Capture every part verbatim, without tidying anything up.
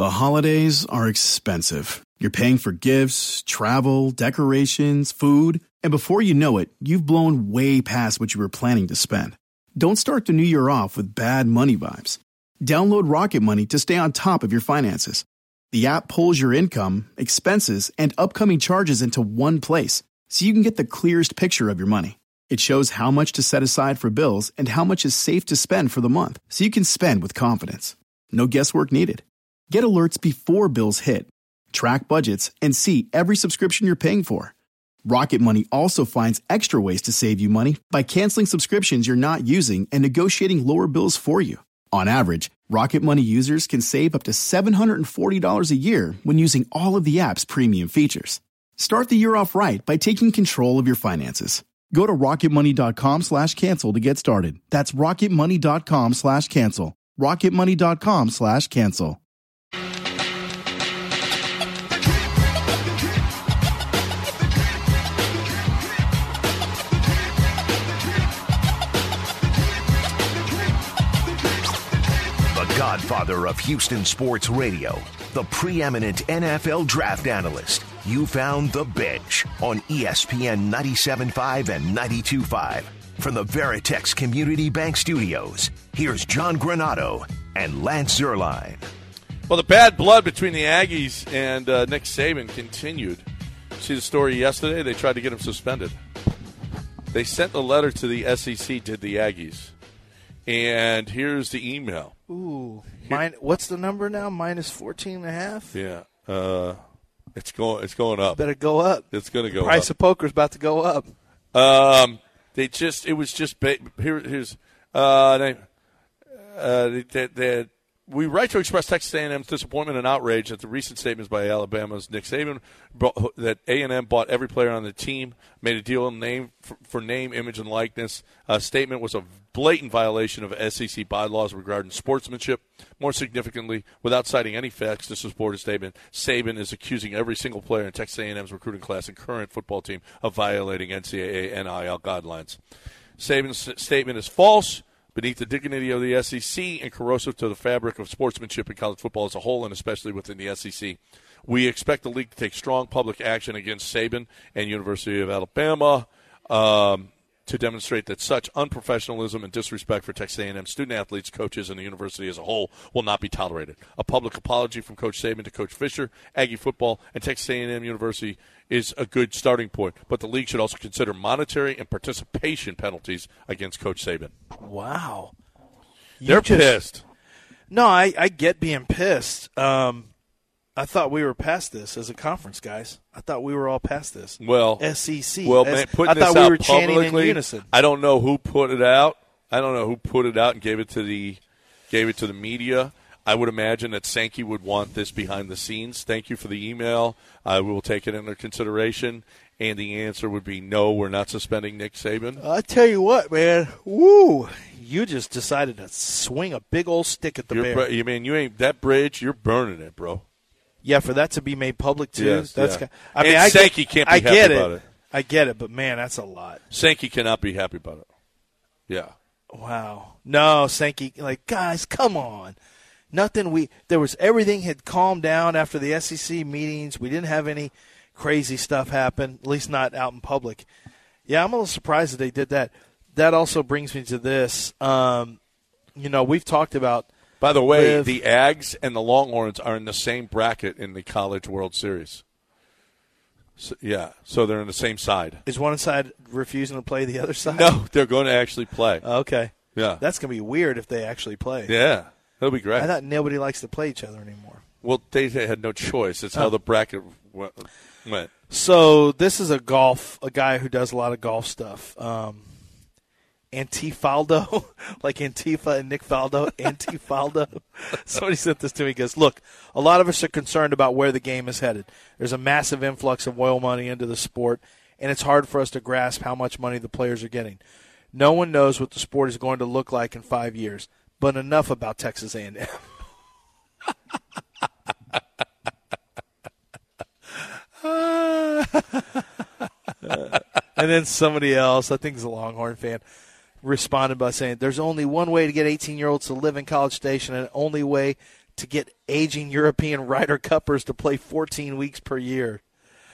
The holidays are expensive. You're paying for gifts, travel, decorations, food, and before you know it, you've blown way past what you were planning to spend. Don't start the new year off with bad money vibes. Download Rocket Money to stay on top of your finances. The app pulls your income, expenses, and upcoming charges into one place, so you can get the clearest picture of your money. It shows how much to set aside for bills and how much is safe to spend for the month, so you can spend with confidence. No guesswork needed. Get alerts before bills hit, track budgets, and see every subscription you're paying for. Rocket Money also finds extra ways to save you money by canceling subscriptions you're not using and negotiating lower bills for you. On average, Rocket Money users can save up to seven hundred forty dollars a year when using all of the app's premium features. Start the year off right by taking control of your finances. Go to rocketmoney.com slash cancel to get started. That's rocketmoney.com slash cancel. rocketmoney.com slash cancel. Godfather of Houston sports radio, the preeminent N F L draft analyst. You found The Bench on E S P N ninety-seven point five and ninety-two point five. From the Veritex Community Bank Studios, here's John Granato and Lance Zierlein. Well, the bad blood between the Aggies and uh, Nick Saban continued. See the story yesterday? They tried to get him suspended. They sent a letter to the S E C, did the Aggies. And here's the email. Ooh, mine, what's the number now? Minus fourteen and a half? Yeah, uh, it's going. It's going up. Better go up. It's going to go. Price up. of poker's about to go up. Um, they just. It was just. Ba- here, here's. Uh, they, uh, they, they, they, we write to express Texas A and M's disappointment and outrage at the recent statements by Alabama's Nick Saban brought, that A and M bought every player on the team, made a deal name for, for name, image, and likeness. A statement was a blatant violation of S E C bylaws regarding sportsmanship. More significantly, without citing any facts to support his statement, Saban is accusing every single player in Texas A and M's recruiting class and current football team of violating N C double A N I L guidelines. Saban's statement is false, beneath the dignity of the S E C, and corrosive to the fabric of sportsmanship in college football as a whole, and especially within the S E C. We expect the league to take strong public action against Saban and University of Alabama um, to demonstrate that such unprofessionalism and disrespect for Texas A and M student-athletes, coaches, and the university as a whole will not be tolerated. A public apology from Coach Saban to Coach Fisher, Aggie football, and Texas A and M University is a good starting point, but the league should also consider monetary and participation penalties against Coach Saban. Wow. You They're just, pissed. No, I, I get being pissed. Um, I thought we were past this as a conference, guys. I thought we were all past this. Well, S E C. Well, S- man, putting I thought this we out were chanting publicly, in unison. I don't know who put it out. I don't know who put it out and gave it to the gave it to the media. I would imagine that Sankey would want this behind the scenes. Thank you for the email. I will take it under consideration. And the answer would be no, we're not suspending Nick Saban. I tell you what, man. Woo. You just decided to swing a big old stick at the You're, bear. br- you mean you ain't that bridge? You're burning it, bro. Yeah, for that to be made public too. Yes, that's. yeah. Ki- I mean, And I Sankey get, can't be I happy get about it. it. I get it, but man, that's a lot. Sankey cannot be happy about it. Yeah. Wow. No, Sankey. Like, guys, come on. Nothing. We there was everything had calmed down after the S E C meetings. We didn't have any crazy stuff happen, at least not out in public. Yeah, I'm a little surprised that they did that. That also brings me to this. Um, you know, we've talked about. By the way, with, the Ags and the Longhorns are in the same bracket in the College World Series. So, yeah, so they're on the same side. Is one side refusing to play the other side? No, they're going to actually play. Okay. Yeah. That's going to be weird if they actually play. Yeah, that'll be great. I thought nobody likes to play each other anymore. Well, they had no choice. It's Oh. how the bracket went. went. So this is a golf, a guy who does a lot of golf stuff. Um, Antifaldo, like Antifa and Nick Faldo, Antifaldo. Somebody sent this to me. He goes, look, a lot of us are concerned about where the game is headed. There's a massive influx of oil money into the sport, and it's hard for us to grasp how much money the players are getting. No one knows what the sport is going to look like in five years, but enough about Texas A and M. And then somebody else, I think it's a Longhorn fan, responded by saying, there's only one way to get eighteen-year-olds to live in College Station, and the only way to get aging European Ryder Cuppers to play fourteen weeks per year.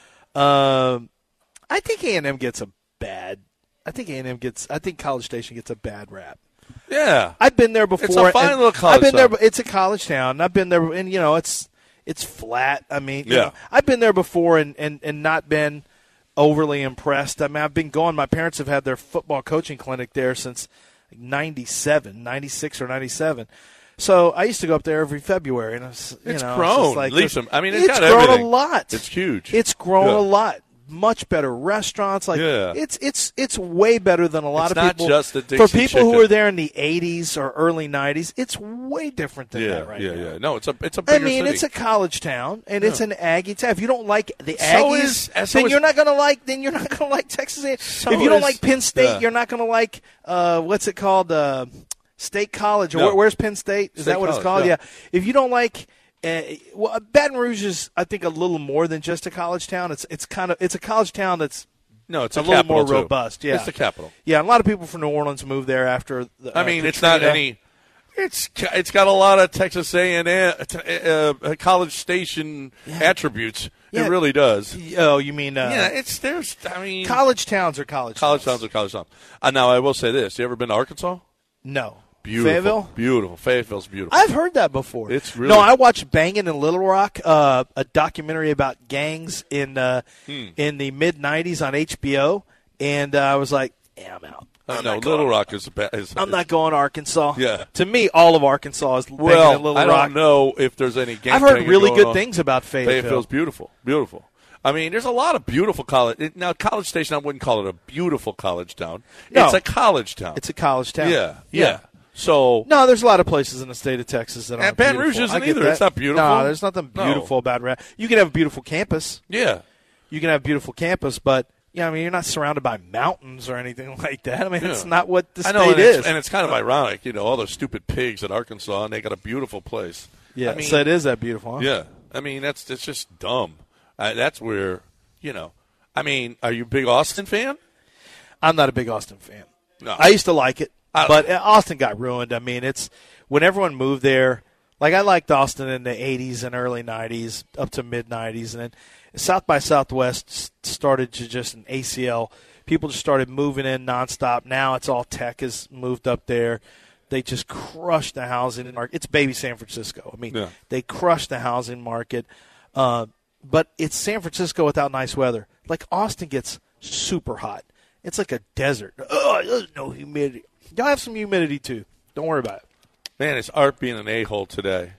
Um, I think A and M gets a bad. I think A and M gets. I think College Station gets a bad rap. Yeah, I've been there before. It's a fine little college I've been town. there. It's a college town. I've been there, and you know, it's it's flat. I mean, you Yeah. know, I've been there before, and, and, and not been overly impressed. I mean, I've been going. My parents have had their football coaching clinic there since ninety-seven, ninety-six or ninety-seven. So I used to go up there every February, and it's you It's know, grown. It's just like, Leaps them. I mean, it's it's got grown everything. a lot. It's huge. It's grown Yeah. a lot. Much better restaurants. Like Yeah. it's it's it's way better than a lot It's of not people. just the for Dixie people who chicken. were there in the eighties or early nineties, it's way different than yeah, that right yeah, now. yeah. No, it's a it's a I bigger mean, city. it's a college town, and it's Yeah. an Aggie town. If you don't like the So Aggies, is- uh, so then is- you're not gonna like. Then you're not gonna like Texas A and M. So if you don't is- like Penn State, yeah. you're not gonna like uh, what's it called, uh, State College. Or No. where, where's Penn State? Is State that what it's College, called? yeah. Yeah. If you don't like. Uh, well, Baton Rouge is, I think, a little more than just a college town. It's it's kind of it's a college town that's no, it's a a, little capital, more too. robust. Yeah, It's the capital. Yeah, and a lot of people from New Orleans moved there after. The, I uh, mean, it's Katrina. not any. It's ca- it's got a lot of Texas A and M uh, uh, College Station attributes. Yeah. It really does. Oh, you mean uh, yeah, it's there's. I mean, college towns or college college towns? towns are college towns. Uh, now, I will say this: you ever been to Arkansas? No. Beautiful, Fayetteville? beautiful. Fayetteville's beautiful. I've heard that before. It's really- no. I watched Bangin' in Little Rock, uh, a documentary about gangs in uh, Hmm. in the mid nineties on H B O, and uh, I was like, yeah, I'm out. Uh, I'm no, not going- Little Rock is a bad. Is, I'm not going to Arkansas. Yeah. To me, all of Arkansas is Bangin' Well, in Little I Rock. don't know if there's any. Gang I've heard banging really going good on. things about Fayetteville. Fayetteville's beautiful, beautiful. I mean, there's a lot of beautiful college. it- Now, College Station, I wouldn't call it a beautiful college town. No. It's a college town. It's a college town. yeah, yeah, So No, there's a lot of places in the state of Texas that And aren't Baton beautiful. Rouge isn't I get either. that. It's not beautiful. No, there's nothing No. beautiful about it. You can have a beautiful campus. yeah, You can have a beautiful campus, but yeah, I mean, you're not surrounded by mountains or anything like that. I mean, Yeah. it's not what the I state know, and is. it's, and it's kind of ironic, you know, all those stupid pigs in Arkansas, and they got a beautiful place. yeah, I mean, so it is that beautiful. Huh? Yeah, I mean that's it's just dumb. Uh, that's where you know. I mean, are you a big Austin fan? I'm not a big Austin fan. No. I used to like it, I- but Austin got ruined. I mean, it's when everyone moved there. Like I liked Austin in the eighties and early nineties, up to mid nineties, and then South by Southwest s- started to just an A C L. People just started moving in nonstop. Now it's all tech has moved up there. They just crushed the housing market. It's baby San Francisco. I mean, Yeah. they crushed the housing market. Uh, but it's San Francisco without nice weather. Like Austin gets super hot. It's like a desert. Oh, there's no humidity. Y'all have some humidity too. Don't worry about it. Man, it's Art being an a-hole today.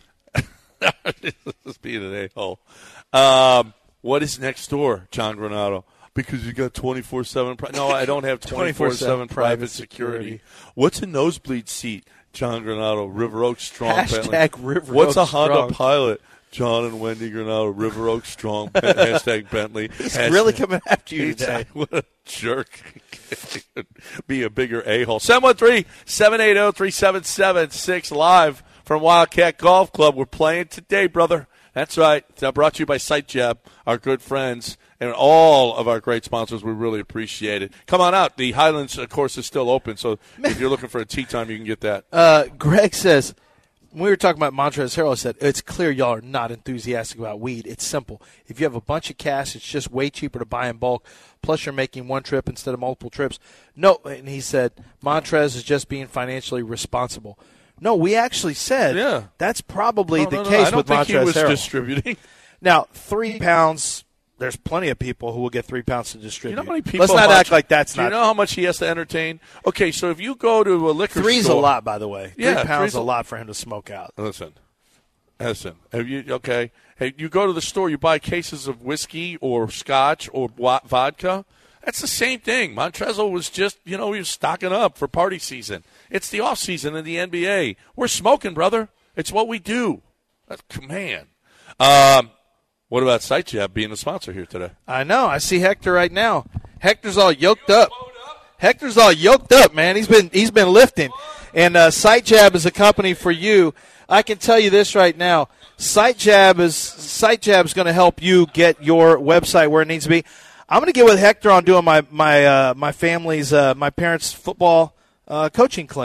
Just being an a-hole. Um, what is next door, John Granado? Because you got twenty-four seven. Pri- no, I don't have twenty-four seven private security. What's a nosebleed seat, John Granado? River Oaks Strong. Hashtag Bentley. River What's Oaks a Honda Strong. Pilot? John and Wendy Granado, River Oaks Strong. Hashtag Bentley. He's Hashtag- really coming after you He's- today. What a jerk. Be a bigger a-hole. seven one three, seven eight zero, three seven seven six live from Wildcat Golf Club. We're playing today, brother. That's right. It's brought to you by SiteJab, our good friends, and all of our great sponsors. We really appreciate it. Come on out. The Highlands, of course, is still open, so if you're looking for a tea time, you can get that. Uh, Greg says, when we were talking about Montrezl Harrell, said, it's clear y'all are not enthusiastic about weed. It's simple. If you have a bunch of cash, it's just way cheaper to buy in bulk. Plus, you're making one trip instead of multiple trips. No, and he said, Montrez is just being financially responsible. No, we actually said Yeah. that's probably No, the no, no, case I don't with think he Montrezl was Harrell. distributing. Now, three pounds, there's plenty of people who will get three pounds to distribute. You know how many people? Let's not much- act like that's Do not. you know how much he has to entertain? Okay, so if you go to a liquor Three's store, a lot, by the way. Three Yeah, pounds three's is a a- lot for him to smoke out. Listen, listen. Have you okay? Hey, you go to the store, you buy cases of whiskey or scotch or wa- vodka. That's the same thing. Montrezl was just, you know, he was stocking up for party season. It's the off season in the N B A. We're smoking, brother. It's what we do. That's, man. Um, what about SiteJab being a sponsor here today? I know. I see Hector right now. Hector's all yoked up. Hector's all yoked up, man. He's been he's been lifting. And uh, SiteJab is a company for you. I can tell you this right now. SiteJab is SiteJab is going to help you get your website where it needs to be. I'm going to get with Hector on doing my my uh, my family's uh, my parents' football uh, coaching clinic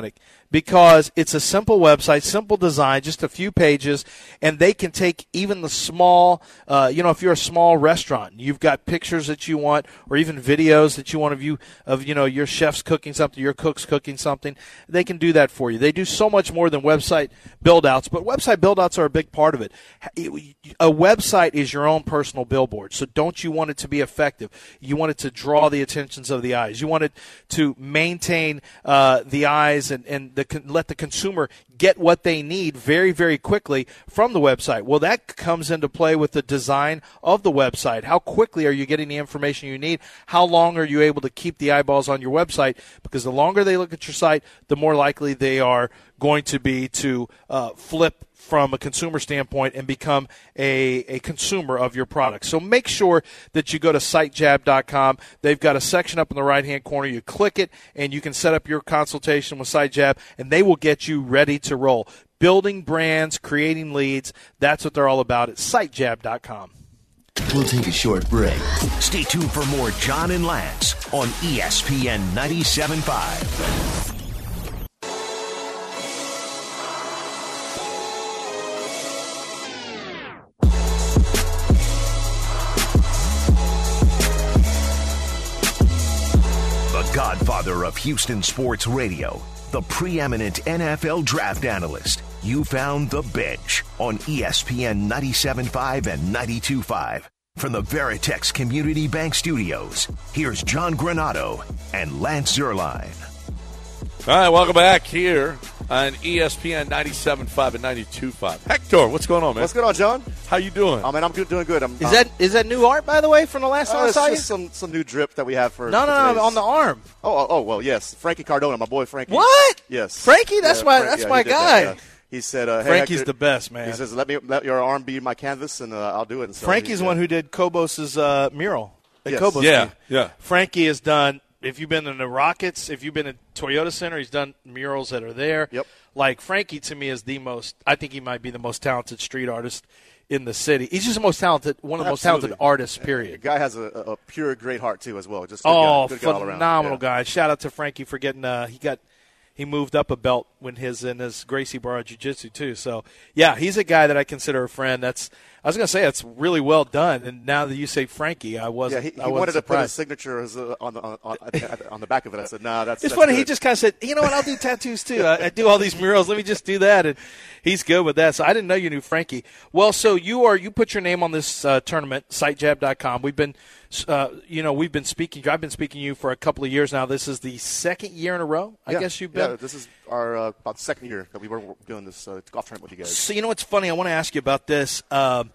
because it's a simple website, simple design, just a few pages, and they can take even the small, uh, you know, if you're a small restaurant, you've got pictures that you want or even videos that you want of you, of, you know, your chef's cooking something, your cook's cooking something, they can do that for you. They do so much more than website build-outs, but website build-outs are a big part of it. A website is your own personal billboard, so don't you want it to be effective? You want it to draw the attentions of the eyes. You want it to maintain uh, the eyes and, and the, let the consumer get what they need very, very quickly from the website. Well, that comes into play with the design of the website. How quickly are you getting the information you need? How long are you able to keep the eyeballs on your website? Because the longer they look at your site, the more likely they are going to be to uh, flip from a consumer standpoint and become a, a consumer of your product. So make sure that you go to site jab dot com. They've got a section up in the right-hand corner. You click it, and you can set up your consultation with SiteJab, and they will get you ready to roll. Building brands, creating leads, that's what they're all about at site jab dot com. We'll take a short break. Stay tuned for more John and Lance on E S P N ninety-seven point five. Godfather of Houston sports radio, the preeminent N F L draft analyst. You found The Bench on E S P N ninety-seven point five and ninety-two point five. From the Veritex Community Bank Studios, here's John Granado and Lance Zierlein. All right, welcome back here on E S P N ninety-seven point five and ninety-two point five. Hector, what's going on, man? What's going on, John? How you doing? Oh, man, I'm good, doing good. I'm, is I'm, that is that new art, by the way, from the last time uh, I saw you? It's just some, some new drip that we have for No, for no, no, today's- on the arm. Oh, oh, oh, well, yes. Frankie Cardona, my boy Frankie. What? Yes. Frankie? That's Yeah, my Frank- that's yeah, my he did guy. that, yeah. He said, uh, hey, Frankie's Hector- the best, man. He says, let me let your arm be my canvas, and uh, I'll do it. And so Frankie's he- the one who did Kobos's uh, mural at Yes. Kobos. Yeah, game. yeah. Frankie has done. If you've been in the Rockets, if you've been at Toyota Center, he's done murals that are there. Yep. Like Frankie, to me, is the most. I think he might be the most talented street artist in the city. He's just the most talented, one of the most Absolutely. talented artists. The Period. guy has a, a pure, great heart, too, as well. Just good Oh, guy, good guy all around. phenomenal Yeah. guy! Shout out to Frankie for getting. Uh, he got. He moved up a belt when his in his Gracie Barra Jiu-Jitsu too. So yeah, he's a guy that I consider a friend. That's I was going to say it's really well done. And now that you say Frankie, I wasn't. Yeah, he, he I wasn't wanted to put his surprised. signature as a, on, the, on, on, on the back of it. I said, no, nah, that's It's that's funny. Good. He just kind of said, "You know what? I'll do tattoos too. I, I do all these murals. Let me just do that." And he's good with that. So I didn't know you knew Frankie. Well, so you are. You put your name on this uh, tournament, site jab dot com. We've been, uh, you know, we've been speaking. I've been speaking to you for a couple of years now. This is the second year in a row. I yeah, guess you've been. Yeah, this is our uh, about second year that we were doing this uh, golf tournament with you guys. So you know what's funny? I want to ask you about this. Um,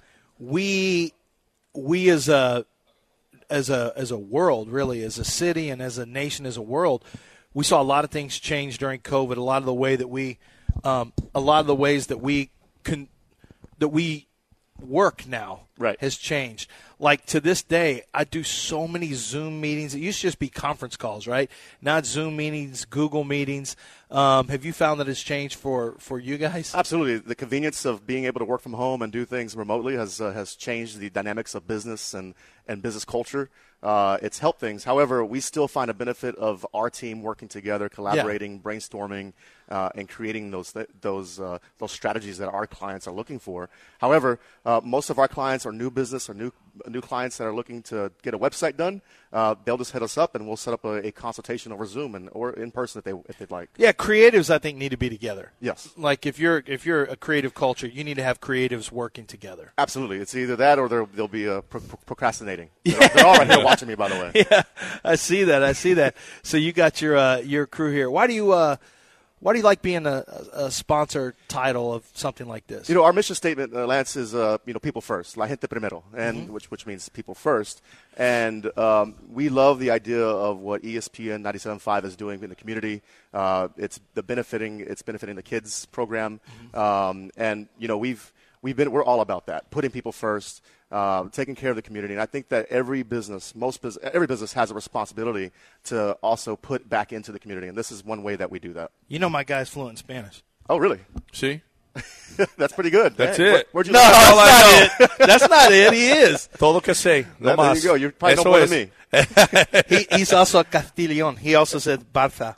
we we as a as a as a world, really, as a city and as a nation, as a world, we saw a lot of things change during COVID. A lot of the way that we, um, a lot of the ways that we can that we work now Right. has changed. Like to this day, I do so many Zoom meetings. It used to just be conference calls, right? Now it's Zoom meetings, Google meetings. Um, have you found that it's changed for, for you guys? Absolutely. The convenience of being able to work from home and do things remotely has uh, has changed the dynamics of business and, and business culture. Uh, it's helped things. However, we still find a benefit of our team working together, collaborating, yeah. brainstorming, uh, and creating those th- those uh, those strategies that our clients are looking for. However, uh, most of our clients are new business or new new clients that are looking to get a website done. Uh, they'll just hit us up and we'll set up a, a consultation over Zoom and or in person if they if they'd like. Yeah, creatives I think need to be together. Yes. Like if you're if you're a creative culture, you need to have creatives working together. Absolutely. It's either that or they'll, they'll be uh, pro- pro- procrastinating. They're, yeah. they're all right here watching me, by the way. Yeah, I see that. I see that. So you got your uh, your crew here. Why do you uh, why do you like being a, a sponsor title of something like this? You know, our mission statement, uh, Lance, is uh, you know people first, la gente primero, and mm-hmm. which which means people first. And um, we love the idea of what E S P N ninety-seven point five is doing in the community. Uh, it's the benefiting it's benefiting the kids program, mm-hmm. um, and you know we've we've been we're all about that, putting people first. Uh, taking care of the community, and I think that every business, most bus- every business has a responsibility to also put back into the community, and this is one way that we do that. You know, my guy's fluent in Spanish. Oh, really? See, that's pretty good. That's hey, it. Where, where'd you no, learn that's that? not it. That's not it. He is. Todo que sé. No That- there más. you go. You're probably Eso no more es. than me. he, he's also a Castillon. He also said Barça.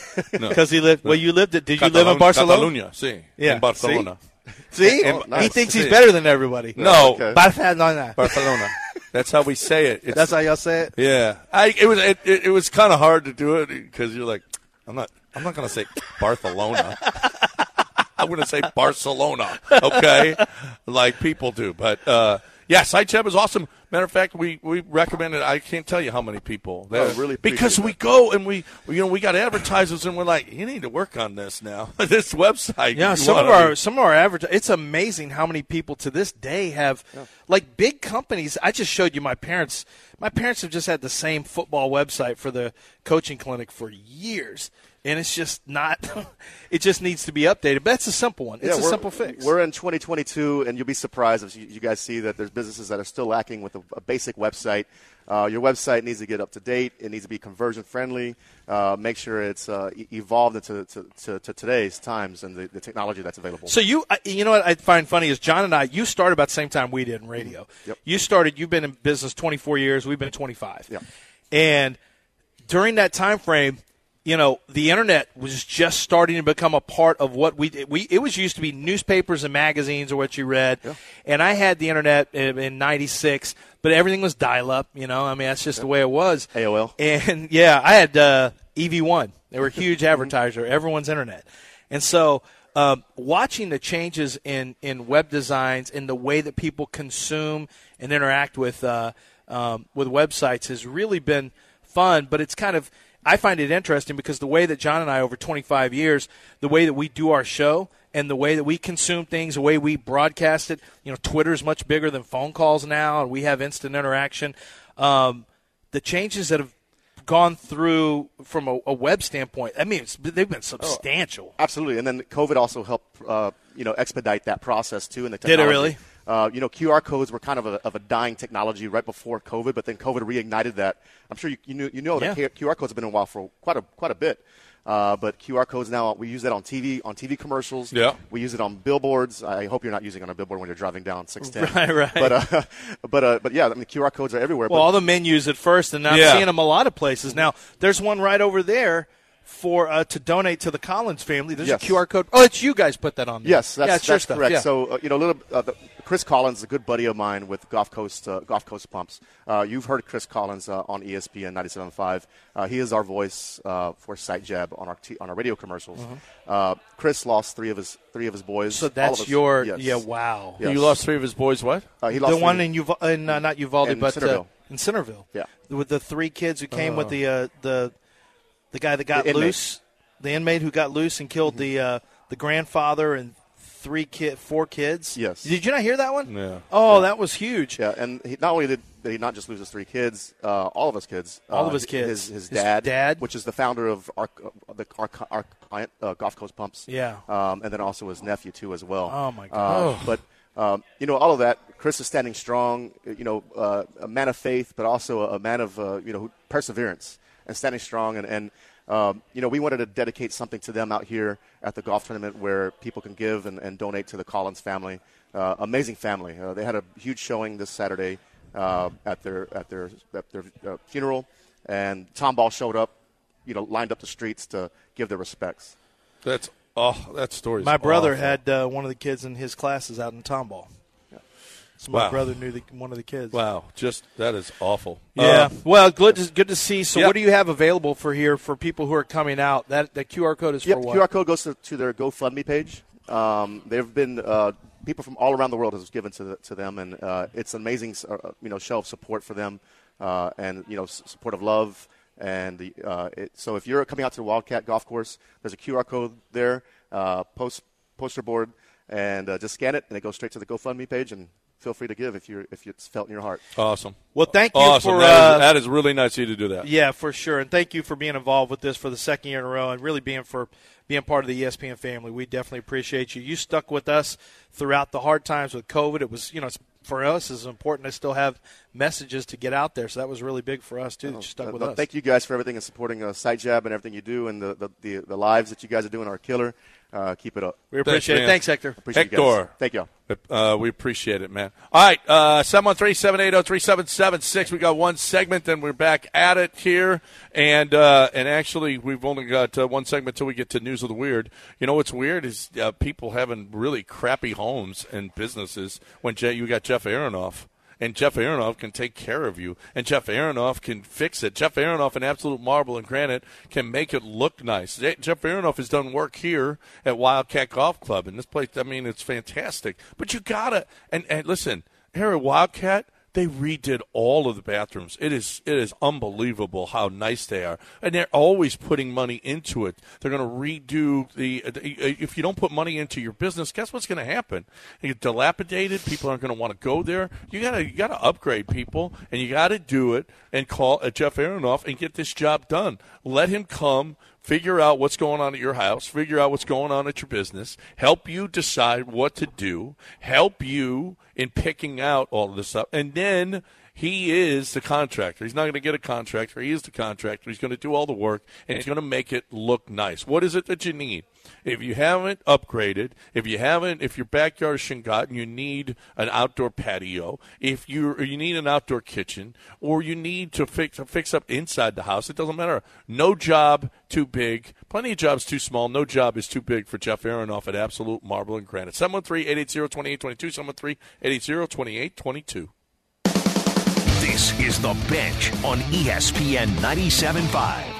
No. Because he lived. Well, you lived. At, did you Catalon- live in Barcelona? Catalunya, sí. Yeah. In Barcelona. See, Oh, nice. he thinks he's See. better than everybody. No, Okay. Barcelona. Barcelona. That's how we say it. It's, That's how y'all say it. yeah. I, it was it, it, it was kind of hard to do it because you're like, I'm not I'm not going to say Barcelona. I'm going to say Barcelona, okay, like people do. But uh, yeah, SiteCheb is awesome. Matter of fact, we, we recommend it. I can't tell you how many people. Oh, really appreciate because we that. go and we you know we got advertisers and we're like, you need to work on this now. This website. Yeah, you some of wanna our be- some of our average. It's amazing how many people to this day have, like big companies. I just showed you my parents. My parents have just had the same football website for the coaching clinic for years, and it's just not. It just needs to be updated. But that's a simple one. It's Yeah, a we're- simple fix. We're in twenty twenty-two, and you'll be surprised if you, you guys see that there's businesses that are still lacking with a, a basic website. Uh, your website needs to get up to date. It needs to be conversion friendly. Uh, make sure it's uh, e- evolved into to, to, to today's times and the, the technology that's available. So you, I- you know what I find funny is John and I. You started about the same time we did in radio. Yep. You started. You've been in business twenty-four years. We've been twenty-five. Yep. And during that time frame, you know, the internet was just starting to become a part of what we we. It was used to be newspapers and magazines or what you read. Yeah. And I had the internet in, in ninety-six, but everything was dial-up. You know, I mean that's just the way it was. A O L. And yeah, I had uh, E V one. They were a huge advertiser. Everyone's internet, and so. Um, watching the changes in, in web designs and the way that people consume and interact with uh, um, with websites has really been fun. But it's kind of I find it interesting because the way that John and I over twenty-five years, the way that we do our show and the way that we consume things, the way we broadcast it. You know, Twitter is much bigger than phone calls now, and we have instant interaction. Um, the changes that have gone through from a, a web standpoint, I mean, it's, they've been substantial. Absolutely, and then COVID also helped, uh, you know, expedite that process too. And the Did it technology. really? Uh, you know, Q R codes were kind of a, of a dying technology right before COVID, but then COVID reignited that. I'm sure you you, knew, you know that Yeah. Q R codes have been in a while for quite a quite a bit. Uh, but Q R codes now, we use that on T V, on T V commercials. Yeah. We use it on billboards. I hope you're not using it on a billboard when you're driving down six ten. Right, right. But uh, but uh, but yeah, I mean, Q R codes are everywhere. Well, but all the menus at first, and now I'm Yeah. seeing them a lot of places. Now, there's one right over there for uh, to donate to the Collins family. There's Yes. a Q R code. Oh, it's you guys put that on there. Yes, that's, yeah, it's your that's stuff. correct. Yeah. So, uh, you know, a little, uh, the, Chris Collins is a good buddy of mine with Gulf Coast uh, Gulf Coast Pumps. Uh, you've heard Chris Collins uh, on E S P N ninety-seven point five. Uh, he is our voice uh, for SiteJab on our t- on our radio commercials. Uh, Chris lost three of his three of his boys. so All that's of us- your yes. yeah. Wow. Yes. You lost three of his boys. What? Uh, he lost The one three- in Uval- in uh, not Uvalde, In but Centerville. Uh, in Centerville. Yeah. With the three kids who came with the uh, the the guy that got The inmate. loose, the inmate who got loose and killed the uh, the grandfather and three kid, four kids. Yes. Did you not hear that one? Yeah. Oh, that was huge. Yeah, and he, not only did, did he not just lose his three kids, uh, all of his kids. All uh, of his kids. His, his His dad, dad. which is the founder of our, uh, the, our, our client, uh, Gulf Coast Pumps. Yeah. Um, and then also his nephew, too, as well. Oh, my Uh, God. But, um, you know, all of that, Chris is standing strong, you know, uh, a man of faith, but also a, a man of, uh, you know, who- perseverance and standing strong. And, and um, you know, we wanted to dedicate something to them out here at the golf tournament where people can give and, and donate to the Collins family. Uh, amazing family. Uh, they had a huge showing this Saturday uh, at their at their at their uh, funeral, and Tom Ball showed up, you know, lined up the streets to give their respects. That's oh, that story. My brother had uh, one of the kids in his classes out in Tomball. So my Wow. brother knew the, one of the kids. Wow, just that is awful. Yeah. Uh, well, good to, good to see. So yeah. what do you have available for here for people who are coming out? That that Q R code is Yep, for what? Q R code goes to, to their GoFundMe page. Um, there have been uh, people from all around the world has given to the, to them, and uh, it's an amazing uh, you know show of support for them, uh, and you know s- support of love. And the, uh, it, so if you're coming out to the Wildcat Golf Course, there's a Q R code there, uh, post poster board, and uh, just scan it, and it goes straight to the GoFundMe page. And feel free to give if you if it's felt in your heart. Awesome. Well, thank you Awesome. for That is- uh, that is really nice of you to do that. yeah, for sure, and thank you for being involved with this for the second year in a row, and really being for being part of the E S P N family. We definitely appreciate you. You stuck with us throughout the hard times with COVID. It was, you know, it's, for us, it's important to still have messages to get out there. So that was really big for us, too, that you stuck uh, with uh, us. Thank you guys for everything and supporting uh, SiteJab and everything you do, and the, the, the, the lives that you guys are doing are killer. Uh, keep it up. We appreciate Thanks, it. Thanks, Hector. Appreciate Hector. You guys. Thank you. Uh, we appreciate it, man. All right, uh, seven one three, seven eight zero, three seven seven six. We got one segment, then we're back at it here. And uh, and actually, we've only got uh, one segment until we get to News of the Weird. You know what's weird is uh, people having really crappy homes and businesses when Je- you got Jeff Aronoff. And Jeff Aronoff can take care of you. And Jeff Aronoff can fix it. Jeff Aronoff in Absolute Marble and Granite can make it look nice. Jeff Aronoff has done work here at Wildcat Golf Club. And this place, I mean, it's fantastic. But you got to, and, and listen, here at Wildcat, they redid all of the bathrooms. It is it is unbelievable how nice they are. And they're always putting money into it. They're going to redo the, – if you don't put money into your business, guess what's going to happen? You get dilapidated. People aren't going to want to go there. You got to you got to upgrade people, and you got to do it and call uh, Jeff Aronoff and get this job done. Let him come. Figure out what's going on at your house. Figure out what's going on at your business. Help you decide what to do. Help you in picking out all of this stuff. And then he is the contractor. He's not going to get a contractor. He is the contractor. He's going to do all the work, and he's going to make it look nice. What is it that you need? If you haven't upgraded, if you haven't, if your backyard is shingot and you need an outdoor patio, if you you need an outdoor kitchen, or you need to fix to fix up inside the house, it doesn't matter. No job too big, plenty of jobs too small. No job is too big for Jeff Aronoff at Absolute Marble and Granite. seven one three, eight eight zero, two eight two two, seven one three, eight eight zero, two eight two two. This is The Bench on E S P N ninety-seven point five.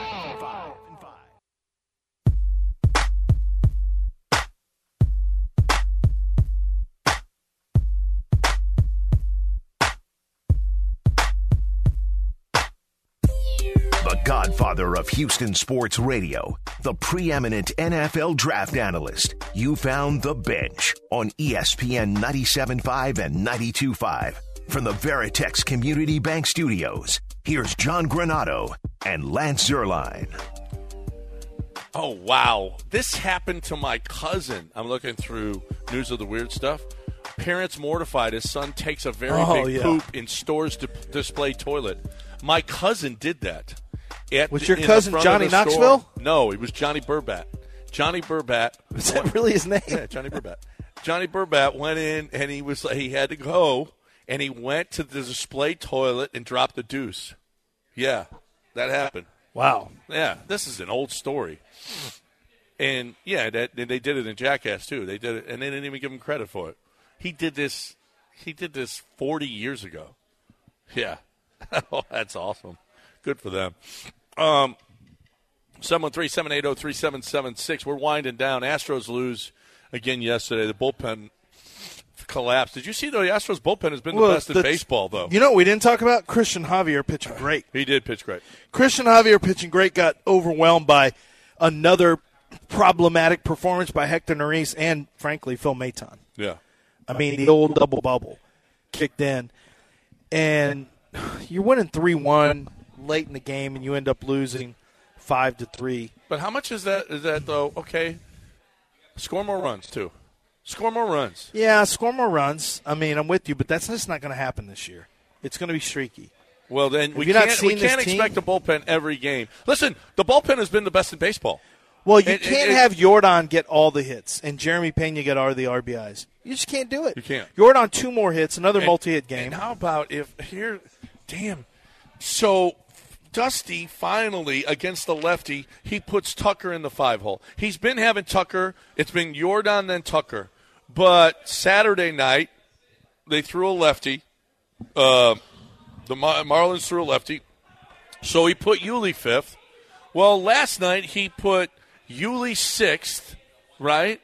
The godfather of Houston sports radio, the preeminent N F L draft analyst. You found The Bench on E S P N ninety-seven point five and ninety-two point five. From the Veritex Community Bank Studios, here's John Granato and Lance Zierlein. Oh, wow. This happened to my cousin. I'm looking through News of the Weird stuff. Parents mortified. His son takes a very oh, big yeah. poop in store's di- display toilet. My cousin did that. At Was the, your cousin Johnny Knoxville? Store. No, it was Johnny Burbat. Johnny Burbat. Is that really his name? Yeah, Johnny Burbat. Johnny Burbat went in, and he was he had to go, and he went to the display toilet and dropped the deuce. Yeah, that happened. Wow. Yeah, this is an old story. And, yeah, that, and they did it in Jackass, too. They did it, and they didn't even give him credit for it. He did this He did this forty years ago. Yeah. Oh, that's awesome. Good for them. Um, seven one three, seven eight zero, three seven seven six. We're winding down. Astros lose again yesterday. The bullpen collapsed. Did you see the Astros bullpen has been well, the best the, in baseball, though? You know what we didn't talk about? Christian Javier pitching great. He did pitch great. Christian Javier pitching great got overwhelmed by another problematic performance by Hector Neris and, frankly, Phil Maton. Yeah. I mean, the old double bubble kicked in. And you're winning three one late in the game, and you end up losing five to three. But how much is that, is that though? Okay, score more runs, too. Score more runs. Yeah, score more runs. I mean, I'm with you, but that's just not going to happen this year. It's going to be streaky. Well, then Have we you not can't, seen we can't this team? expect the bullpen every game. Listen, the bullpen has been the best in baseball. Well, you It- can't it- have Jordan get all the hits and Jeremy Pena get all the R B Is. You just can't do it. You can't. Jordan, two more hits, another And- multi-hit game. And how about if here, damn. So Dusty finally against the lefty, he puts Tucker in the five hole. He's been having Tucker. It's been Jordan then Tucker. But Saturday night, they threw a lefty. Uh, the Mar- Marlins threw a lefty. So he put Yuli fifth. Well, last night he put Yuli sixth, right?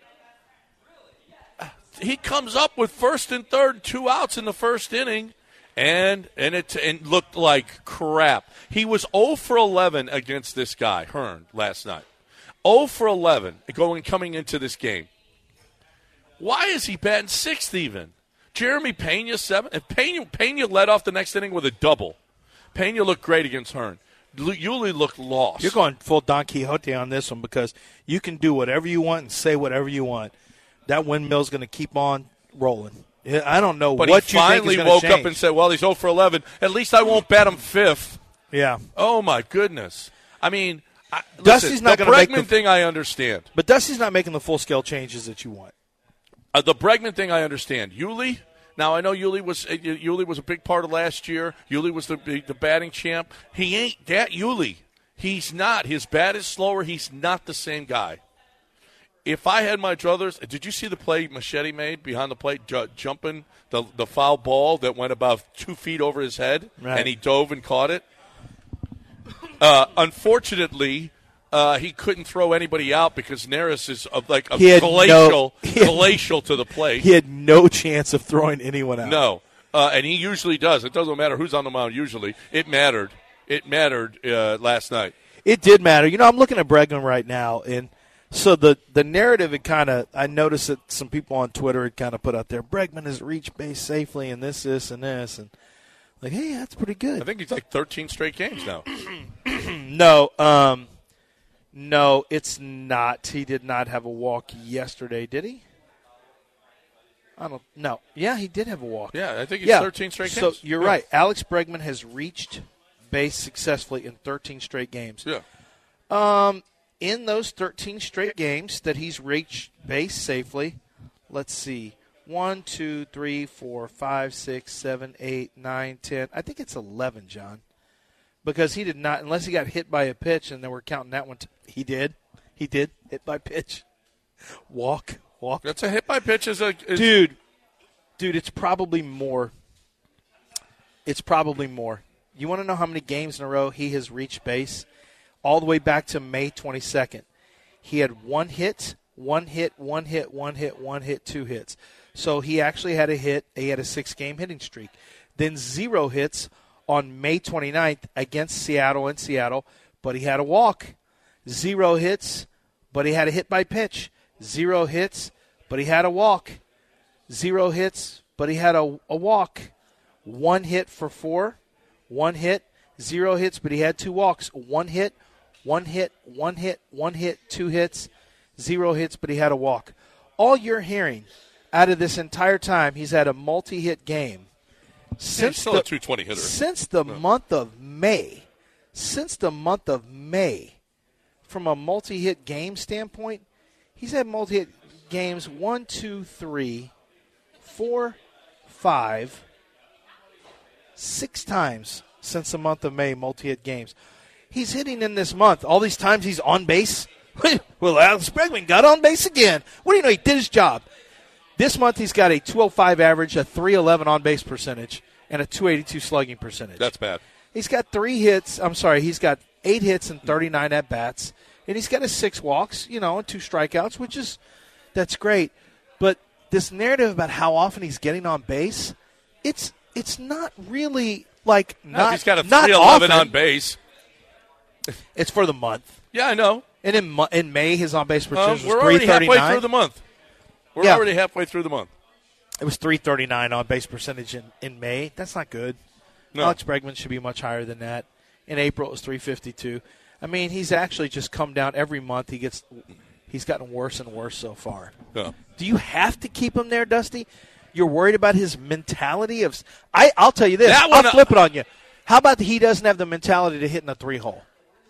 He comes up with first and third, two outs in the first inning, and and it and looked like crap. He was zero for eleven against this guy, Hearn, last night. zero for eleven going coming into this game. Why is he batting sixth even? Jeremy Pena seven. And Pena Pena led off the next inning with a double. Pena looked great against Hearn. Yuli looked lost. You're going full Don Quixote on this one because you can do whatever you want and say whatever you want. That windmill's going to keep on rolling. I don't know but what he you finally think is woke change. up and said, well, he's oh for eleven. At least I won't bat him fifth. Yeah. Oh, my goodness. I mean, I, Dusty's listen, not the going to make Bregman the, thing I understand. But Dusty's not making the full-scale changes that you want. Uh, the Bregman thing I understand. Yuli, now I know Yuli was uh, Yuli was a big part of last year. Yuli was the the batting champ. He ain't that Yuli. He's not. His bat is slower. He's not the same guy. If I had my druthers, did you see the play Machete made behind the plate, ju- jumping the the foul ball that went about two feet over his head, right. and he dove and caught it? Uh, unfortunately, uh, he couldn't throw anybody out because Neris is uh, like a glacial, no, had, glacial to the plate. He had no chance of throwing anyone out. No, uh, and he usually does. It doesn't matter who's on the mound. Usually, it mattered. It mattered uh, last night. It did matter. You know, I'm looking at Bregman right now, and so the, the narrative had kind of – I noticed that some people on Twitter had kind of put out there, Bregman has reached base safely and this, this, and this. And like, hey, that's pretty good. I think he's like thirteen straight games now. no, um, no, it's not. He did not have a walk yesterday, did he? I don't know. Yeah, he did have a walk. Yeah, I think he's yeah. thirteen straight so games. So you're yeah. right. Alex Bregman has reached base successfully in thirteen straight games. Yeah. Um, in those thirteen straight games that he's reached base safely, let's see, one, two, three, four, five, six, seven, eight, nine, ten. I think it's eleven, John, because he did not, unless he got hit by a pitch, and then we're counting that one. T- he did, he did hit by pitch, walk, walk. That's a hit by pitch, is a is dude, dude. It's probably more. It's probably more. You want to know how many games in a row he has reached base? All the way back to May twenty-second. He had one hit, one hit, one hit, one hit, one hit, two hits. So he actually had a hit. He had a six-game hitting streak. Then zero hits on May twenty-ninth against Seattle in Seattle, but he had a walk. Zero hits, but he had a hit by pitch. Zero hits, but he had a walk. Zero hits, but he had a, a walk. One hit for four. One hit, zero hits, but he had two walks. One hit, one hit, one hit, one hit, two hits, zero hits, but he had a walk. All you're hearing out of this entire time, he's had a multi-hit game. Since he's still the, a two twenty hitter. Since the no. month of May, since the month of May, from a multi-hit game standpoint, he's had multi-hit games one, two, three, four, five, six times since the month of May, multi-hit games. He's hitting in this month. All these times he's on base. Well, Alex Bregman got on base again. What do you know? He did his job. This month he's got a two oh five average, a three eleven on-base percentage, and a two eighty-two slugging percentage. That's bad. He's got three hits. I'm sorry. He's got eight hits and thirty-nine at-bats. And he's got his six walks, you know, and two strikeouts, which is – that's great. But this narrative about how often he's getting on base, it's it's not really – Like no, not, he's got a three eleven on base. It's for the month. Yeah, I know. And in in May, his on base percentage um, was we're already halfway three thirty-nine. through the month. We're yeah. already halfway through the month. It was three thirty-nine on base percentage in, in May. That's not good. No. Alex Bregman should be much higher than that. In April, it was three fifty-two. I mean, he's actually just come down every month. He gets he's gotten worse and worse so far. Yeah. Do you have to keep him there, Dusty? You're worried about his mentality of I, I'll tell you this. That I'll one, flip it on you. How about he doesn't have the mentality to hit in a three-hole?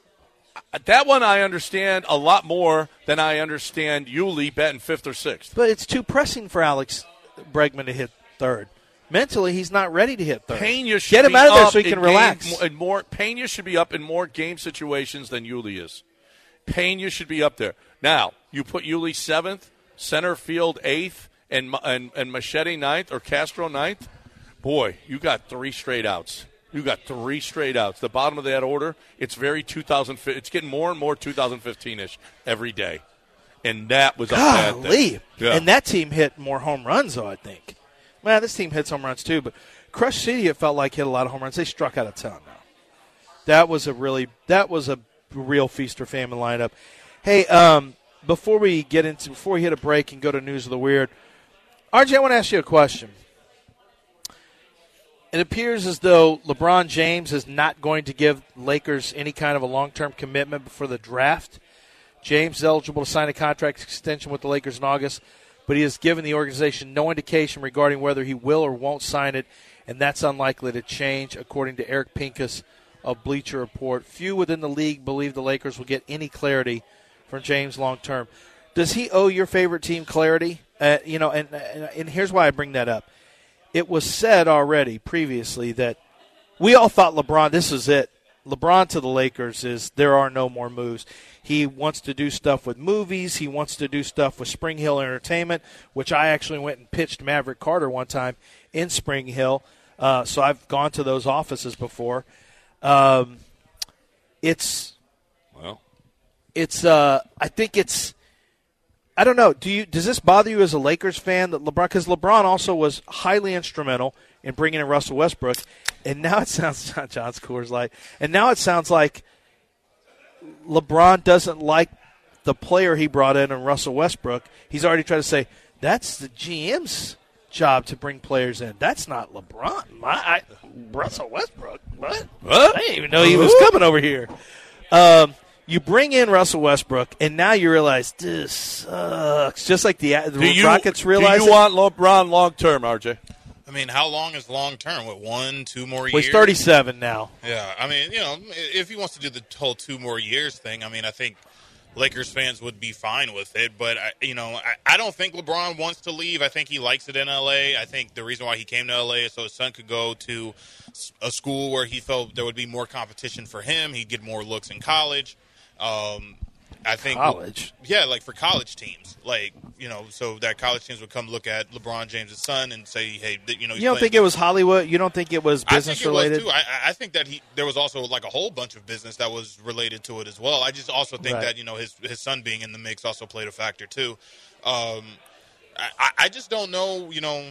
That one I understand a lot more than I understand Yuli batting fifth or sixth. But it's too pressing for Alex Bregman to hit third. Mentally, he's not ready to hit third. Pena should Get him be out of there up so he can in relax. Game, in more, Pena should be up in more game situations than Yuli is. Pena should be up there. Now, you put Yuli seventh, center field eighth, and, and, and Machete ninth or Castro ninth. Boy, you got three straight outs. You got three straight outs. The bottom of that order, it's very two thousand. It's getting more and more two thousand fifteen-ish every day, and that was a bad thing. Yeah. And that team hit more home runs, though. I think. Man, this team hits home runs too, but Crush City, it felt like hit a lot of home runs. They struck out a ton. Now, that was a really that was a real feast or famine lineup. Hey, um, before we get into before we hit a break and go to News of the Weird, R J, I want to ask you a question. It appears as though LeBron James is not going to give Lakers any kind of a long-term commitment before the draft. James is eligible to sign a contract extension with the Lakers in August, but he has given the organization no indication regarding whether he will or won't sign it, and that's unlikely to change, according to Eric Pincus of Bleacher Report. Few within the league believe the Lakers will get any clarity from James long-term. Does he owe your favorite team clarity? Uh, you know, and, and here's why I bring that up. It was said already previously that we all thought LeBron, this is it. LeBron to the Lakers is there are no more moves. He wants to do stuff with movies. He wants to do stuff with Spring Hill Entertainment, which I actually went and pitched Maverick Carter one time in Spring Hill. Uh, so I've gone to those offices before. Um, it's, well, it's. Uh, I think it's. I don't know. Do you? Does this bother you as a Lakers fan that LeBron? Because LeBron also was highly instrumental in bringing in Russell Westbrook, and now it sounds John's Coors Light, and now it sounds like LeBron doesn't like the player he brought in, and Russell Westbrook. He's already tried to say that's the G M's job to bring players in. That's not LeBron. My I, Russell Westbrook. What? What? I didn't even know he was coming over here. Um. You bring in Russell Westbrook, and now you realize this sucks. Just like the, the you, Rockets realize. Do you want LeBron long term, R J? I mean, how long is long term? What, one, two more years? Well, he's thirty-seven now. Yeah, I mean, you know, if he wants to do the whole two more years thing, I mean, I think Lakers fans would be fine with it. But, I, you know, I, I don't think LeBron wants to leave. I think he likes it in L A. I think the reason why he came to L A is so his son could go to a school where he felt there would be more competition for him. He'd get more looks in college. Um, I think college, yeah, like for college teams, like you know, so that college teams would come look at LeBron James' son and say, "Hey, you know." You don't think it was Hollywood? You don't think it was business I think related? It was too. I, I think that he there was also like a whole bunch of business that was related to it as well. I just also think right. that you know his his son being in the mix also played a factor too. Um, I, I just don't know. You know,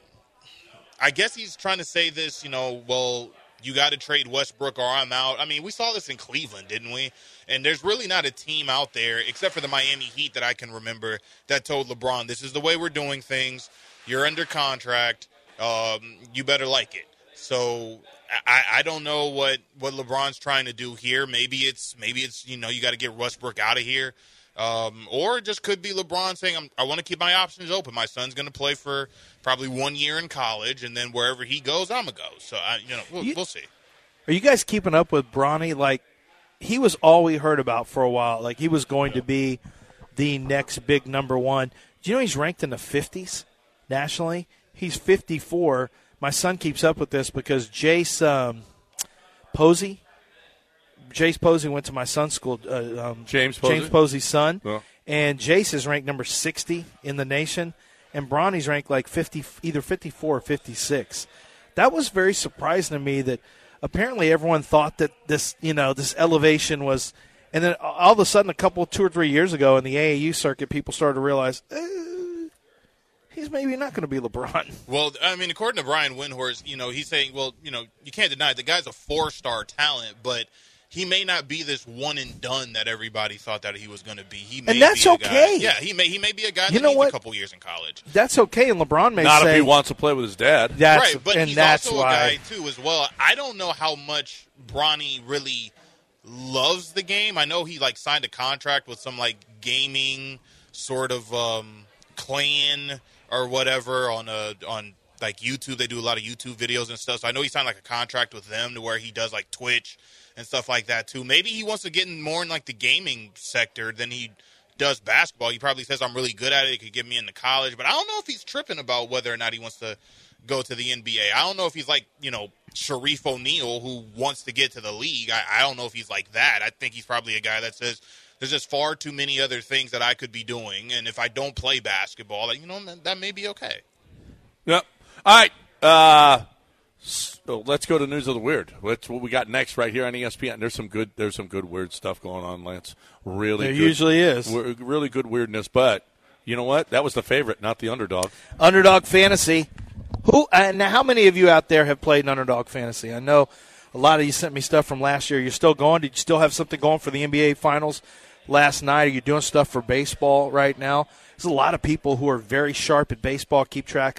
I guess he's trying to say this. You know, well. You got to trade Westbrook or I'm out. I mean, we saw this in Cleveland, didn't we? And there's really not a team out there, except for the Miami Heat that I can remember, that told LeBron, this is the way we're doing things. You're under contract. Um, you better like it. So I, I don't know what, what LeBron's trying to do here. Maybe it's, maybe it's you know, you got to get Westbrook out of here. Um, or it just could be LeBron saying, I'm, I want to keep my options open. My son's going to play for probably one year in college, and then wherever he goes, I'm going to go. So, I, you know, we'll, you, we'll see. Are you guys keeping up with Bronny? Like, he was all we heard about for a while. Like, he was going to be the next big number one. Do you know he's ranked in the fifties nationally? He's fifty-four. My son keeps up with this because Jace um, Posey, Jace Posey went to my son's school. Uh, um, James Posey? James Posey's son. Yeah. And Jace is ranked number sixty in the nation. And Bronny's ranked like fifty, either fifty-four or fifty-six. That was very surprising to me that apparently everyone thought that this, you know, this elevation was – and then all of a sudden a couple, two or three years ago in the A A U circuit, people started to realize eh, he's maybe not going to be LeBron. Well, I mean, according to Brian Windhorst, you know, he's saying, well, you know, you can't deny it. The guy's a four-star talent, but – he may not be this one and done that everybody thought that he was going to be. He may and that's be a okay. Guy, yeah, he may he may be a guy that you know needs what? a couple years in college. That's okay, and LeBron may not say if he wants to play with his dad. That's, right, but and he's that's also why. a guy too as well. I don't know how much Bronny really loves the game. I know he like signed a contract with some like gaming sort of um, clan or whatever on a on like YouTube. They do a lot of YouTube videos and stuff. So I know he signed like a contract with them to where he does like Twitch and stuff like that too. Maybe he wants to get in more in like the gaming sector than he does basketball. He probably says I'm really good at it. It could get me into college, but I don't know if he's tripping about whether or not he wants to go to the N B A. I don't know if he's like, you know, Sharif O'Neal who wants to get to the league. I, I don't know if he's like that. I think he's probably a guy that says there's just far too many other things that I could be doing, and if I don't play basketball, like, you know, that, that may be okay. Yep. All right. Uh, so let's go to News of the Weird. That's what we got next right here on E S P N. There's some good. There's some good weird stuff going on, Lance. Really, there good, usually is. Really good weirdness. But you know what? That was the favorite, not the underdog. Underdog Fantasy. Who? Uh, now, how many of you out there have played an Underdog Fantasy? I know a lot of you sent me stuff from last year. You're still going? Did you still have something going for the N B A Finals last night? Are you doing stuff for baseball right now? There's a lot of people who are very sharp at baseball, keep track of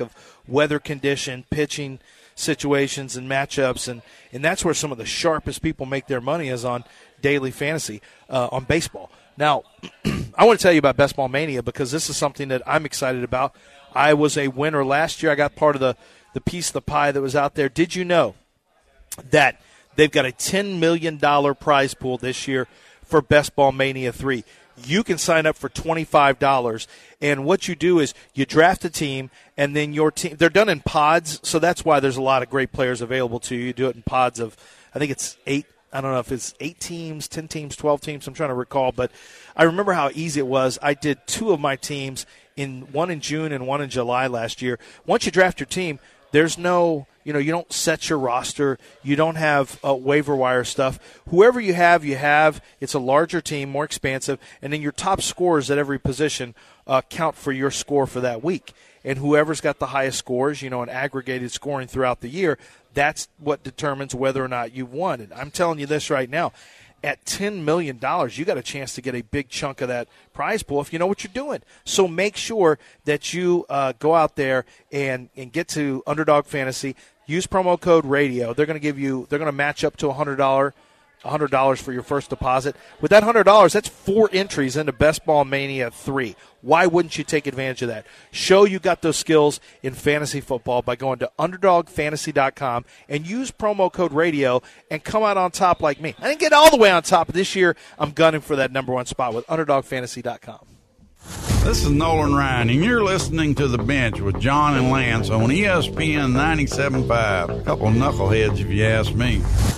weather condition, pitching situations and matchups, and, and that's where some of the sharpest people make their money is on daily fantasy, uh, on baseball. Now, I want to tell you about Best Ball Mania because this is something that I'm excited about. I was a winner last year. I got part of the, the piece of the pie that was out there. Did you know that they've got a ten million dollars prize pool this year for Best Ball Mania three? You can sign up for twenty-five dollars, and what you do is you draft a team, and then your team – they're done in pods, so that's why there's a lot of great players available to you. You do it in pods of – I think it's eight – I don't know if it's eight teams, ten teams, twelve teams. I'm trying to recall, but I remember how easy it was. I did two of my teams, in one in June and one in July last year. Once you draft your team, there's no – you know, you don't set your roster. You don't have uh, waiver wire stuff. Whoever you have, you have. It's a larger team, more expansive, and then your top scorers at every position uh, count for your score for that week. And whoever's got the highest scores, you know, an aggregated scoring throughout the year, that's what determines whether or not you've won. And I'm telling you this right now. At ten million dollars, you got a chance to get a big chunk of that prize pool if you know what you're doing. So make sure that you uh, go out there and, and get to Underdog Fantasy. Use promo code radio. They're going to give you. They're going to match up to a hundred dollar, a hundred dollars for your first deposit. With that hundred dollars, that's four entries into Best Ball Mania three. Why wouldn't you take advantage of that? Show you got those skills in fantasy football by going to underdog fantasy dot com and use promo code radio and come out on top like me. I didn't get all the way on top, but this year I'm gunning for that number one spot with underdog fantasy dot com. This is Nolan Ryan, and you're listening to The Bench with John and Lance on E S P N ninety-seven point five. A couple of knuckleheads, if you ask me.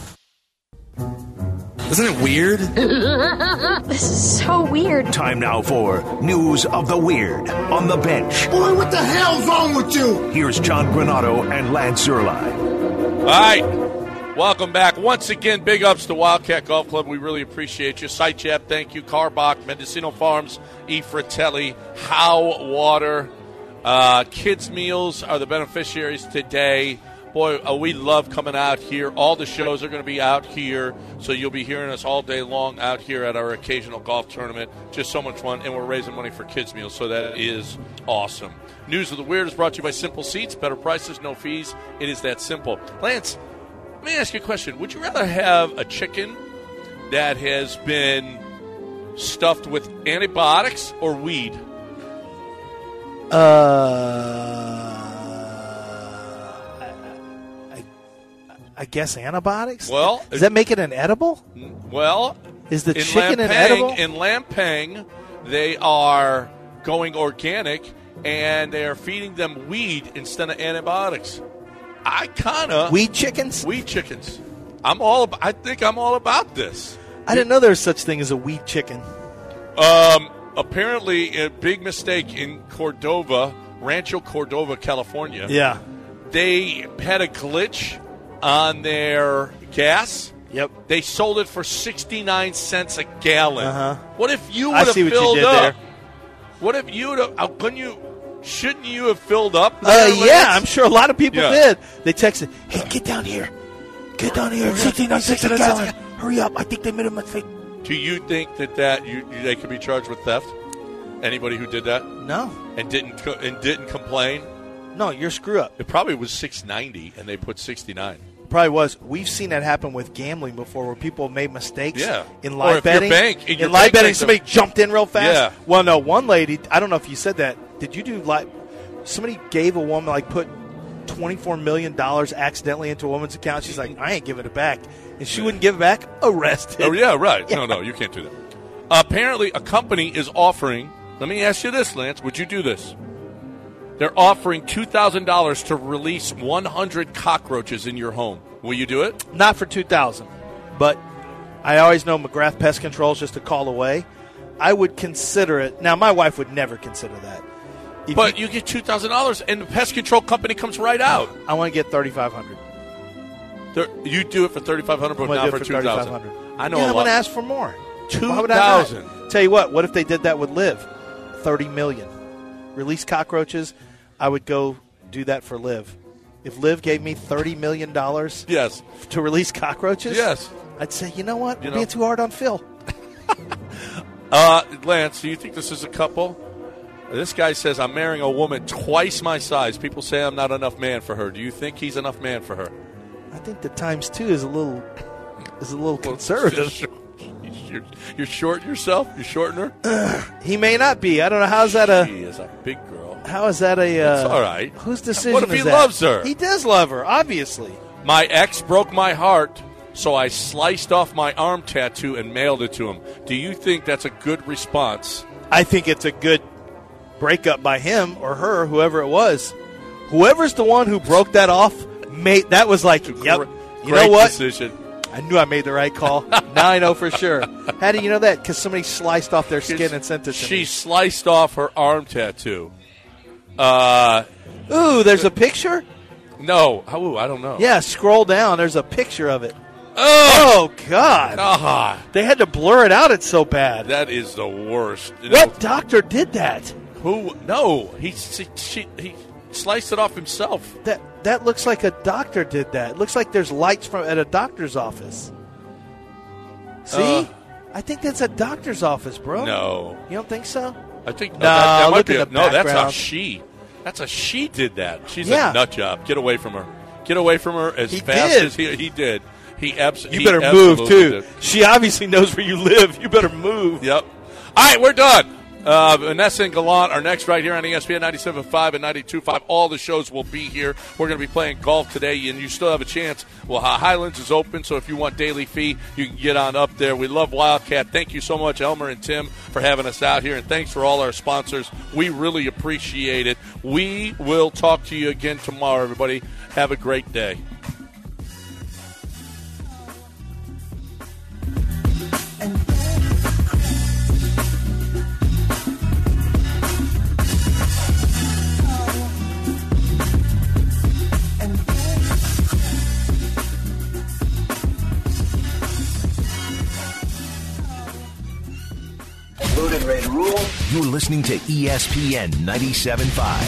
Isn't it weird? This is so weird. Time now for News of the Weird on The Bench. Boy, what the hell's wrong with you? Here's John Granato and Lance Zerline. All right. Welcome back. Once again, big ups to Wildcat Golf Club. We really appreciate you. SiteJap, thank you. Carbach, Mendocino Farms, E. Fratelli, How Water. Uh, Kids Meals are the beneficiaries today. Boy, uh, we love coming out here. All the shows are going to be out here, so you'll be hearing us all day long out here at our occasional golf tournament. Just so much fun, and we're raising money for Kids Meals, so that is awesome. News of the Weird is brought to you by Simple Seats. Better prices, no fees. It is that simple. Lance, let me ask you a question. Would you rather have a chicken that has been stuffed with antibiotics or weed? Uh, I, I, I guess antibiotics? Well, does that make it an edible? Well, is the in chicken Lampang, an edible? In Lampang, they are going organic, and they are feeding them weed instead of antibiotics. I kind of weed chickens. Weed chickens. I'm all. About, I think I'm all about this. I didn't know there was such thing as a weed chicken. Um. Apparently, a big mistake in Cordova, Rancho Cordova, California. Yeah. They had a glitch on their gas. Yep. They sold it for sixty-nine cents a gallon. Uh-huh. What if you would I have see what filled you did up? there. What if you would have? Couldn't you? Shouldn't you have filled up? Uh, yeah, I'm sure a lot of people yeah. did. They texted, "Hey, get down here, get down here, sixty-nine cents a gallon. Hurry up! I think they made a mistake." Do you think that, that you, they could be charged with theft? Anybody who did that? No. And didn't co- and didn't complain? No, you're screw up. It probably was six ninety, and they put sixty-nine. Probably was. We've seen that happen with gambling before, where people made mistakes. Yeah. In live or if betting. Your bank, in in your live bank betting, somebody them. jumped in real fast. Yeah. Well, no, one lady. I don't know if you said that. Did you do live? Somebody gave a woman like put twenty-four million dollars accidentally into a woman's account. She's like, I ain't giving it back, and she yeah. wouldn't give it back. Arrested. Oh yeah, right. Yeah. No, no, you can't do that. Apparently, a company is offering. Let me ask you this, Lance. Would you do this? They're offering two thousand dollars to release one hundred cockroaches in your home. Will you do it? Not for two thousand dollars, but I always know McGrath Pest Control is just a call away. I would consider it. Now, my wife would never consider that. If but you, you get two thousand dollars, and the pest control company comes right out. I want to get thirty-five hundred dollars. You do it for thirty-five hundred dollars, but not for two thousand dollars. I know. Yeah, I want to ask for more. two thousand dollars. Tell you what, what if they did that with Liv? thirty million dollars. Release cockroaches, I would go do that for Liv. If Liv gave me thirty million dollars yes. to release cockroaches, yes. I'd say, you know what? You We're know. being too hard on Phil. uh, Lance, do you think this is a couple This guy says, I'm marrying a woman twice my size. People say I'm not enough man for her. Do you think he's enough man for her? I think the times two is a little is a little conservative. You're, you're shorting yourself? You're shorting her? He may not be. I don't know. How's that a... She is a big girl. How is that a... Uh, That's all right. Whose decision What if is he that? loves her? He does love her, obviously. My ex broke my heart, so I sliced off my arm tattoo and mailed it to him. Do you think that's a good response? I think it's a good breakup by him or her, whoever it was. Whoever's the one who broke that off, made that was like, yep. You Great know what? decision. I knew I made the right call. Now I know for sure. How do you know that? Because somebody sliced off their skin and sent it to she me. She sliced off her arm tattoo. Uh, Ooh, there's a picture? No. Oh, I don't know. Yeah, scroll down. There's a picture of it. Oh, oh God. God. They had to blur it out. It's so bad. That is the worst. You what know, doctor did that? Who? No. He, she, she, he sliced it off himself. That that looks like a doctor did that. It looks like there's lights from at a doctor's office. See? Uh, I think that's a doctor's office, bro. No. You don't think so? I think no, no, that, that might look be at a, the no, that's background. a she. That's a she did that. She's Yeah. a nut job. Get away from her. Get away from her as He fast did. as he, he did. He absolutely. You better move, too. She obviously knows where you live. You better move. Yep. All right, we're done. Uh, Vanessa and Gallant are next right here on E S P N ninety-seven point five and ninety-two point five. All the shows will be here. We're going to be playing golf today, and you still have a chance. Well, Highlands is open, so if you want daily fee, you can get on up there. We love Wildcat. Thank you so much, Elmer and Tim, for having us out here, and thanks for all our sponsors. We really appreciate it. We will talk to you again tomorrow, everybody. Have a great day. Loaded, ready to rule. You're listening to E S P N ninety-seven point five.